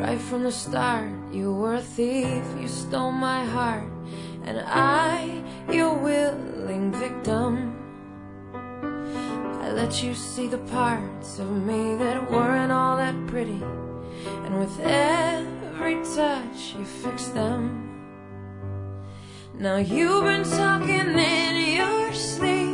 Right from the start, you were a thief, you stole my heart, and I, your willing victim. I let you see the parts of me that weren't all that pretty, and with every touch you fixed them. Now you've been talking in your sleep,